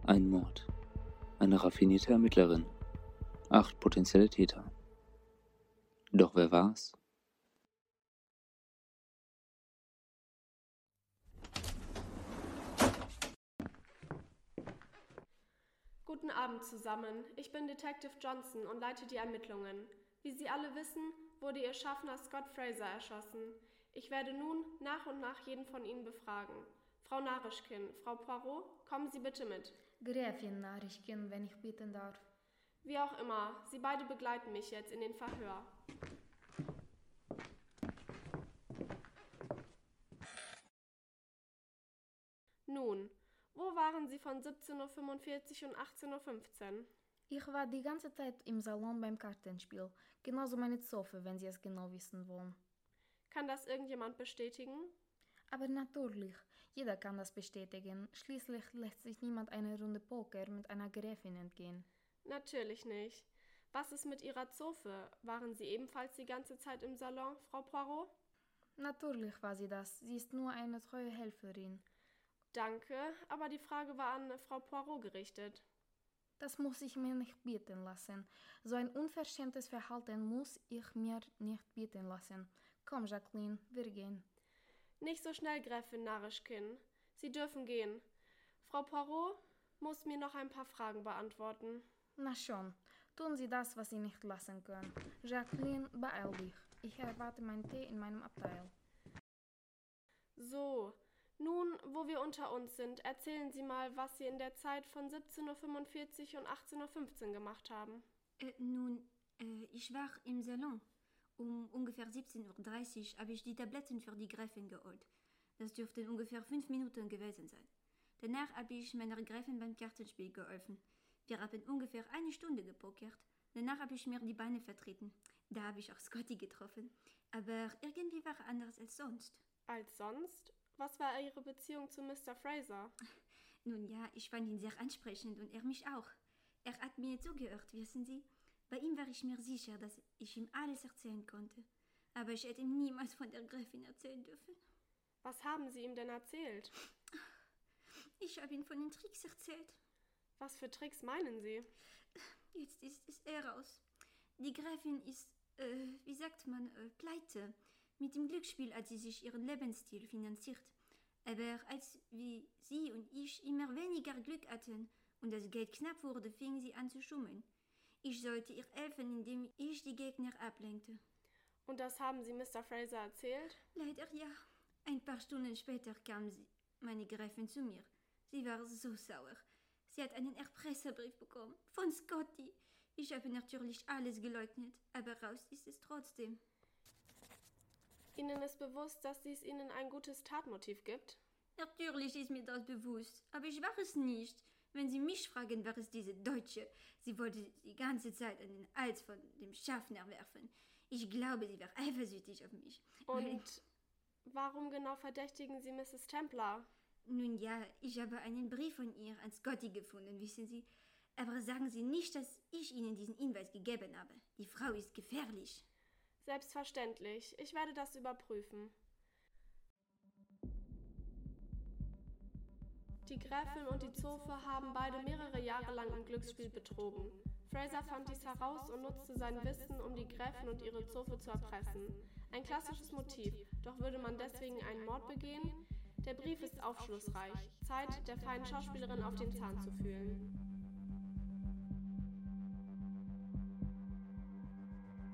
Ein Mord. Eine raffinierte Ermittlerin. 8 potenzielle Täter. Doch wer war's? Guten Abend zusammen. Ich bin Detective Johnson und leite die Ermittlungen. Wie Sie alle wissen, wurde Ihr Schaffner Scott Fraser erschossen. Ich werde nun nach und nach jeden von Ihnen befragen. Frau Narischkin, Frau Poirot, kommen Sie bitte mit. Gräfin Narischkin, wenn ich bitten darf. Wie auch immer, Sie beide begleiten mich jetzt in den Verhör. Nun, wo waren Sie von 17:45 und 18:15 Uhr? Ich war die ganze Zeit im Salon beim Kartenspiel, genauso meine Zofe, wenn Sie es genau wissen wollen. Kann das irgendjemand bestätigen? Aber natürlich, jeder kann das bestätigen. Schließlich lässt sich niemand eine Runde Poker mit einer Gräfin entgehen. Natürlich nicht. Was ist mit Ihrer Zofe? Waren Sie ebenfalls die ganze Zeit im Salon, Frau Poirot? Natürlich war sie das. Sie ist nur eine treue Helferin. Danke, aber die Frage war an Frau Poirot gerichtet. Das muss ich mir nicht bieten lassen. So ein unverschämtes Verhalten muss ich mir nicht bieten lassen. Komm, Jacqueline, wir gehen. Nicht so schnell, Gräfin Narischkin. Sie dürfen gehen. Frau Poirot muss mir noch ein paar Fragen beantworten. Na schon, tun Sie das, was Sie nicht lassen können. Jacqueline, beeil dich. Ich erwarte meinen Tee in meinem Abteil. So, nun, wo wir unter uns sind, erzählen Sie mal, was Sie in der Zeit von 17:45 und 18:15 Uhr gemacht haben. Ich war im Salon. Um ungefähr 17:30 Uhr habe ich die Tabletten für die Gräfin geholt. Das dürften ungefähr 5 Minuten gewesen sein. Danach habe ich meiner Gräfin beim Kartenspiel geholfen. Wir haben ungefähr 1 Stunde gepokert. Danach habe ich mir die Beine vertreten. Da habe ich auch Scotty getroffen. Aber irgendwie war er anders als sonst. Als sonst? Was war Ihre Beziehung zu Mr. Fraser? Nun ja, ich fand ihn sehr ansprechend und er mich auch. Er hat mir zugehört, wissen Sie. Bei ihm war ich mir sicher, dass ich ihm alles erzählen konnte. Aber ich hätte ihm niemals von der Gräfin erzählen dürfen. Was haben Sie ihm denn erzählt? Ich habe ihm von den Tricks erzählt. Was für Tricks meinen Sie? Jetzt ist er raus. Die Gräfin ist, pleite. Mit dem Glücksspiel hat sie sich ihren Lebensstil finanziert. Aber als wie sie und ich immer weniger Glück hatten und das Geld knapp wurde, fing sie an zu schummeln. Ich sollte ihr helfen, indem ich die Gegner ablenkte. Und das haben Sie Mr. Fraser erzählt? Leider ja. Ein paar Stunden später kam meine Gräfin zu mir. Sie war so sauer. Sie hat einen Erpresserbrief bekommen. Von Scotty. Ich habe natürlich alles geleugnet, aber raus ist es trotzdem. Ihnen ist bewusst, dass dies Ihnen ein gutes Tatmotiv gibt? Natürlich ist mir das bewusst, aber ich war es nicht. Wenn Sie mich fragen, war es diese Deutsche. Sie wollte die ganze Zeit an den Hals von dem Schaffner werfen. Ich glaube, sie war eifersüchtig auf mich. Und warum genau verdächtigen Sie Mrs. Templar? Nun ja, ich habe einen Brief von ihr an Scotty gefunden, wissen Sie. Aber sagen Sie nicht, dass ich Ihnen diesen Hinweis gegeben habe. Die Frau ist gefährlich. Selbstverständlich. Ich werde das überprüfen. Die Gräfin und die Zofe haben beide mehrere Jahre lang im Glücksspiel betrogen. Fraser fand dies heraus und nutzte sein Wissen, um die Gräfin und ihre Zofe zu erpressen. Ein klassisches Motiv, doch würde man deswegen einen Mord begehen? Der Brief ist aufschlussreich. Zeit, der feinen Schauspielerin auf den Zahn zu fühlen.